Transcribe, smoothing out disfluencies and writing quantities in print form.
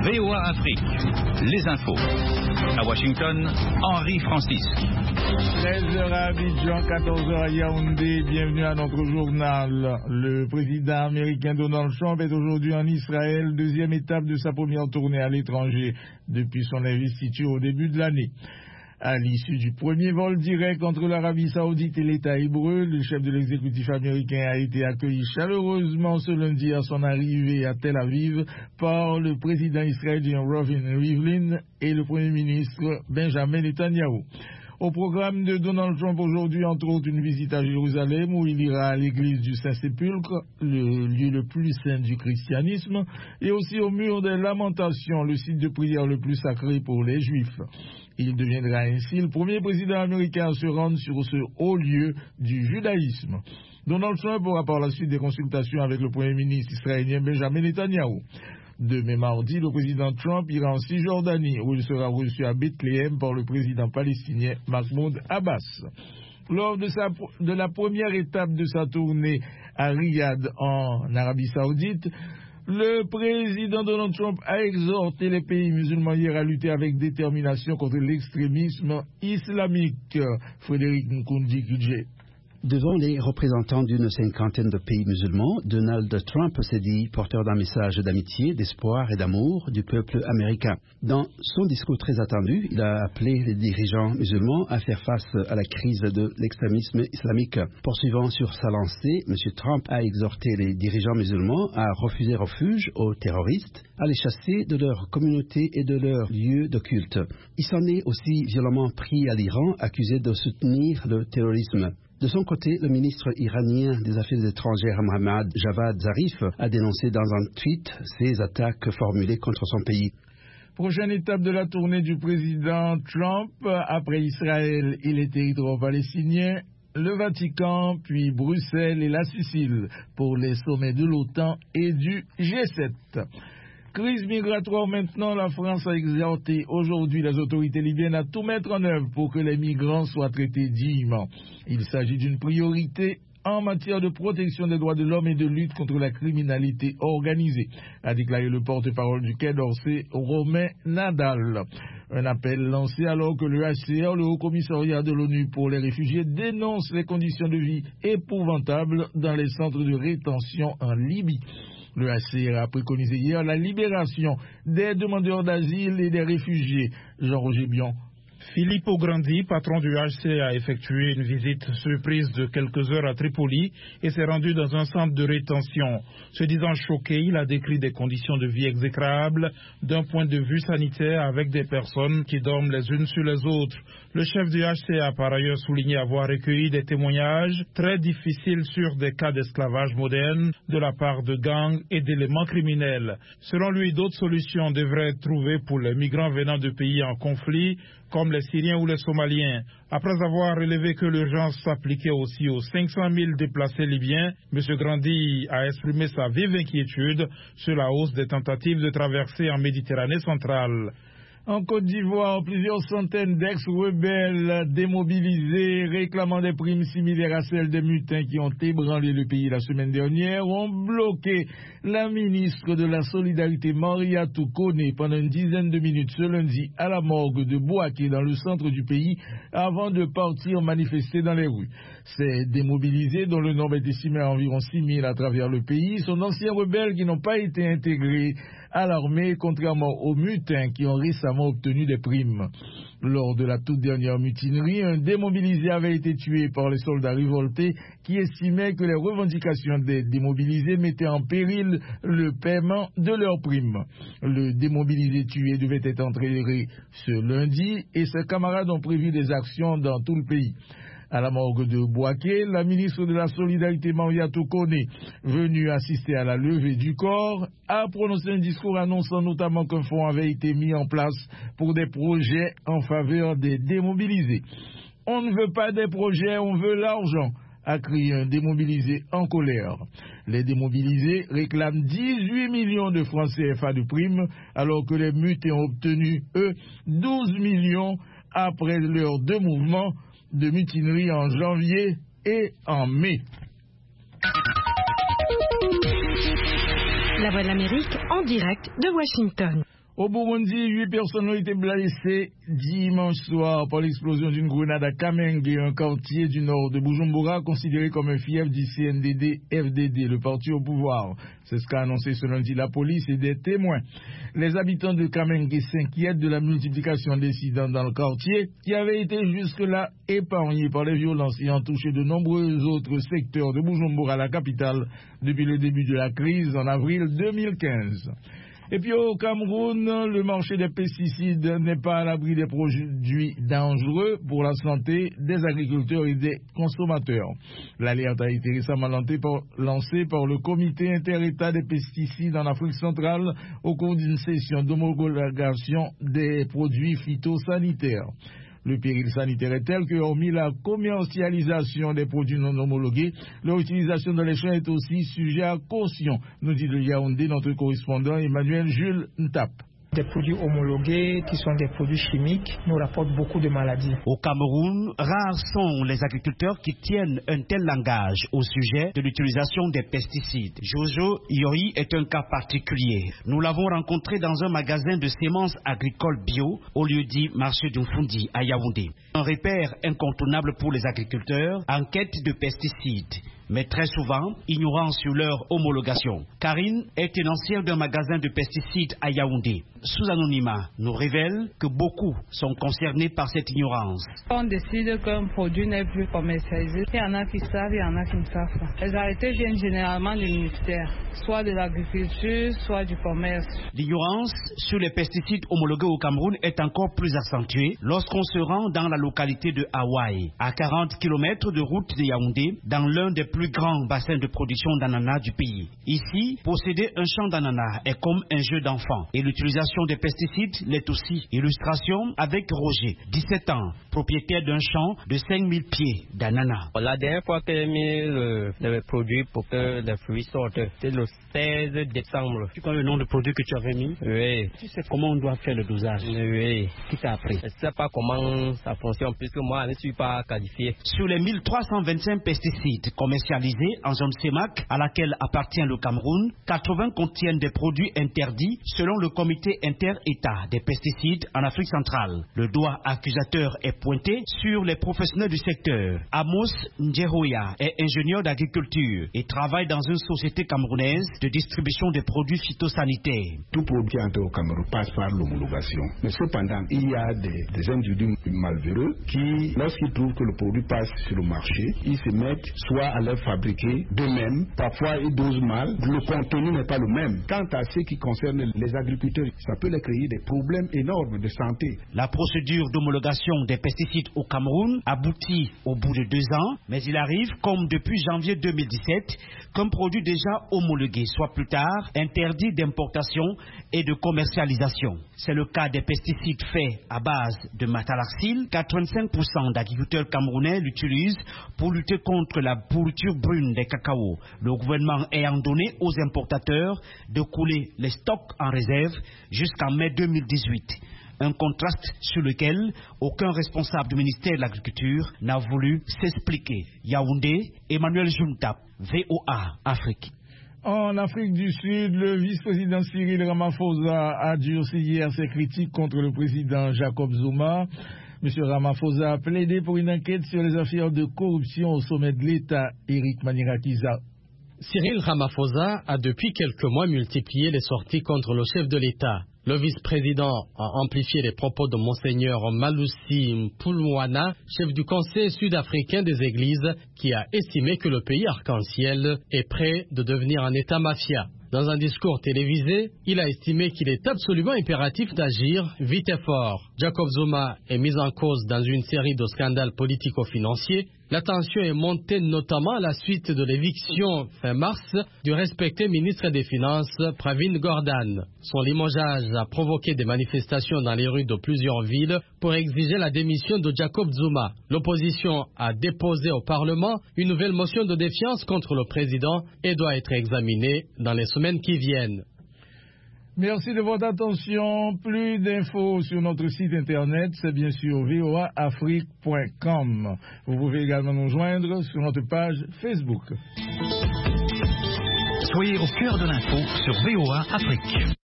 VOA Afrique, les infos. À Washington, Henri Francis. 13h à Abidjan, 14h à Yaoundé. Bienvenue à notre journal. Le président américain Donald Trump est aujourd'hui en Israël, deuxième étape de sa première tournée à l'étranger depuis son investiture au début de l'année. À l'issue du premier vol direct entre l'Arabie Saoudite et l'État hébreu, le chef de l'exécutif américain a été accueilli chaleureusement ce lundi à son arrivée à Tel Aviv par le président israélien Reuven Rivlin et le premier ministre Benjamin Netanyahu. Au programme de Donald Trump aujourd'hui, entre autres, une visite à Jérusalem où il ira à l'église du Saint-Sépulcre, le lieu le plus saint du christianisme, et aussi au mur des Lamentations, le site de prière le plus sacré pour les Juifs. Il deviendra ainsi le premier président américain à se rendre sur ce haut lieu du judaïsme. Donald Trump aura par la suite des consultations avec le premier ministre israélien Benjamin Netanyahu. Demain mardi, le président Trump ira en Cisjordanie, où il sera reçu à Bethléem par le président palestinien Mahmoud Abbas. Lors de la première étape de sa tournée à Riyad, en Arabie Saoudite, le président Donald Trump a exhorté les pays musulmans hier à lutter avec détermination contre l'extrémisme islamique. Frédéric Nkundi-Kidje. Devant les représentants d'une cinquantaine de pays musulmans, Donald Trump s'est dit porteur d'un message d'amitié, d'espoir et d'amour du peuple américain. Dans son discours très attendu, il a appelé les dirigeants musulmans à faire face à la crise de l'extrémisme islamique. Poursuivant sur sa lancée, M. Trump a exhorté les dirigeants musulmans à refuser refuge aux terroristes, à les chasser de leur communauté et de leurs lieux de culte. Il s'en est aussi violemment pris à l'Iran, accusé de soutenir le terrorisme. De son côté, le ministre iranien des Affaires étrangères Mohammad Javad Zarif a dénoncé dans un tweet ces attaques formulées contre son pays. Prochaine étape de la tournée du président Trump, après Israël et les territoires palestiniens, le Vatican, puis Bruxelles et la Sicile pour les sommets de l'OTAN et du G7. Crise migratoire maintenant, la France a exhorté aujourd'hui les autorités libyennes à tout mettre en œuvre pour que les migrants soient traités dignement. Il s'agit d'une priorité en matière de protection des droits de l'homme et de lutte contre la criminalité organisée, a déclaré le porte-parole du Quai d'Orsay, Romain Nadal. Un appel lancé alors que le HCR, le Haut Commissariat de l'ONU pour les réfugiés, dénonce les conditions de vie épouvantables dans les centres de rétention en Libye. Le HCR a préconisé hier la libération des demandeurs d'asile et des réfugiés. Jean-Roger Bion. Filippo Grandi, patron du HCR, a effectué une visite surprise de quelques heures à Tripoli et s'est rendu dans un centre de rétention. Se disant choqué, il a décrit des conditions de vie exécrables d'un point de vue sanitaire avec des personnes qui dorment les unes sur les autres. Le chef du HCR a par ailleurs souligné avoir recueilli des témoignages très difficiles sur des cas d'esclavage moderne de la part de gangs et d'éléments criminels. Selon lui, d'autres solutions devraient être trouvées pour les migrants venant de pays en conflit, comme les Syriens ou les Somaliens. Après avoir relevé que l'urgence s'appliquait aussi aux 500 000 déplacés libyens, M. Grandi a exprimé sa vive inquiétude sur la hausse des tentatives de traversée en Méditerranée centrale. En Côte d'Ivoire, plusieurs centaines d'ex-rebelles démobilisés réclamant des primes similaires à celles des mutins qui ont ébranlé le pays la semaine dernière ont bloqué la ministre de la Solidarité Mariatou Koné pendant une dizaine de minutes ce lundi à la morgue de Bouaké dans le centre du pays avant de partir manifester dans les rues. Ces démobilisés, dont le nombre est estimé à environ 6 000 à travers le pays, sont d'anciens rebelles qui n'ont pas été intégrés à l'armée, contrairement aux mutins qui ont récemment obtenu des primes. Lors de la toute dernière mutinerie, un démobilisé avait été tué par les soldats révoltés qui estimaient que les revendications des démobilisés mettaient en péril le paiement de leurs primes. Le démobilisé tué devait être enterré ce lundi et ses camarades ont prévu des actions dans tout le pays. À la morgue de Bouaké, la ministre de la Solidarité Mariatou Koné, venue assister à la levée du corps, a prononcé un discours annonçant notamment qu'un fonds avait été mis en place pour des projets en faveur des démobilisés. On ne veut pas des projets, on veut l'argent, a crié un démobilisé en colère. Les démobilisés réclament 18 millions de francs CFA de primes, alors que les mutés ont obtenu, eux, 12 millions après leurs deux mouvements de mutinerie en janvier et en mai. La Voix de l'Amérique en direct de Washington. Au Burundi, 8 personnes ont été blessées dimanche soir par l'explosion d'une grenade à Kamenge, un quartier du nord de Bujumbura, considéré comme un fief du CNDD-FDD, le parti au pouvoir. C'est ce qu'a annoncé ce lundi la police et des témoins. Les habitants de Kamenge s'inquiètent de la multiplication d'incidents dans le quartier, qui avait été jusque-là épargné par les violences ayant touché de nombreux autres secteurs de Bujumbura, la capitale, depuis le début de la crise en avril 2015. Et puis au Cameroun, le marché des pesticides n'est pas à l'abri des produits dangereux pour la santé des agriculteurs et des consommateurs. L'alerte a été récemment lancée par le comité inter-État des pesticides en Afrique centrale au cours d'une session d'homologation des produits phytosanitaires. Le péril sanitaire est tel que, hormis la commercialisation des produits non homologués, leur utilisation dans les champs est aussi sujet à caution, nous dit de Yaoundé notre correspondant Emmanuel Jules Ntap. Des produits homologués qui sont des produits chimiques nous rapportent beaucoup de maladies. Au Cameroun, rares sont les agriculteurs qui tiennent un tel langage au sujet de l'utilisation des pesticides. Jojo Yori est un cas particulier. Nous l'avons rencontré dans un magasin de semences agricoles bio au lieu-dit marché du Fundi à Yaoundé. Un repère incontournable pour les agriculteurs en quête de pesticides, mais très souvent ignorant sur leur homologation. Karine est tenancière d'un magasin de pesticides à Yaoundé. Sous anonymat, nous révèle que beaucoup sont concernés par cette ignorance. On décide qu'un produit n'est plus commercialisé. Il y en a qui savent, il y en a qui ne savent pas. Les arrêtés viennent généralement du ministère, soit de l'agriculture, soit du commerce. L'ignorance sur les pesticides homologués au Cameroun est encore plus accentuée lorsqu'on se rend dans la localité de Hawaï, à 40 km de route de Yaoundé, dans l'un des plus grands bassins de production d'ananas du pays. Ici, posséder un champ d'ananas est comme un jeu d'enfant et l'utilisation des pesticides l'est aussi. Illustration avec Roger, 17 ans, propriétaire d'un champ de 5000 pieds d'ananas. La dernière fois que j'ai mis le produit pour que les fruits sortent, c'est le 16 décembre. Tu connais le nom du produit que tu avais mis? Oui. Tu sais comment on doit faire le dosage? Oui. Qui t'a appris? Je ne sais pas comment ça fonctionne puisque moi je ne suis pas qualifié. Sur les 1325 pesticides commercialisés en zone CEMAC à laquelle appartient le Cameroun, 80 contiennent des produits interdits selon le comité inter-État des pesticides en Afrique centrale. Le doigt accusateur est pointé sur les professionnels du secteur. Amos Ndjehoya est ingénieur d'agriculture et travaille dans une société camerounaise de distribution des produits phytosanitaires. Tout produit qui entre au Cameroun passe par l'homologation. Mais cependant, il y a des individus malheureux qui, lorsqu'ils trouvent que le produit passe sur le marché, ils se mettent soit à le fabriquer d'eux-mêmes, parfois ils dosent mal, le contenu n'est pas le même. Quant à ce qui concerne les agriculteurs, ça peut leur créer des problèmes énormes de santé. La procédure d'homologation des pesticides au Cameroun aboutit au bout de 2 ans, mais il arrive, comme depuis janvier 2017, qu'un produit déjà homologué soit plus tard interdit d'importation et de commercialisation. C'est le cas des pesticides faits à base de matalaxyl. 85% d'agriculteurs camerounais l'utilisent pour lutter contre la pourriture brune des cacao. Le gouvernement ayant donné aux importateurs de couler les stocks en réserve jusqu'en mai 2018. Un contraste sur lequel aucun responsable du ministère de l'Agriculture n'a voulu s'expliquer. Yaoundé, Emmanuel Juntap, VOA, Afrique. En Afrique du Sud, le vice-président Cyril Ramaphosa a durci hier ses critiques contre le président Jacob Zuma. M. Ramaphosa a plaidé pour une enquête sur les affaires de corruption au sommet de l'État. Éric Manirakiza. Cyril Ramaphosa a depuis quelques mois multiplié les sorties contre le chef de l'État. Le vice-président a amplifié les propos de Monseigneur Malusi Mpulwana, chef du Conseil sud-africain des Églises, qui a estimé que le pays arc-en-ciel est prêt de devenir un État mafia. Dans un discours télévisé, il a estimé qu'il est absolument impératif d'agir vite et fort. Jacob Zuma est mis en cause dans une série de scandales politico-financiers. La tension est montée notamment à la suite de l'éviction fin mars du respecté ministre des Finances Pravin Gordhan. Son limogeage a provoqué des manifestations dans les rues de plusieurs villes pour exiger la démission de Jacob Zuma. L'opposition a déposé au Parlement une nouvelle motion de défiance contre le président et doit être examinée dans les semaines qui viennent. Merci de votre attention. Plus d'infos sur notre site internet, c'est bien sûr voaafrique.com. Vous pouvez également nous joindre sur notre page Facebook. Soyez au cœur de l'info sur VOA Afrique.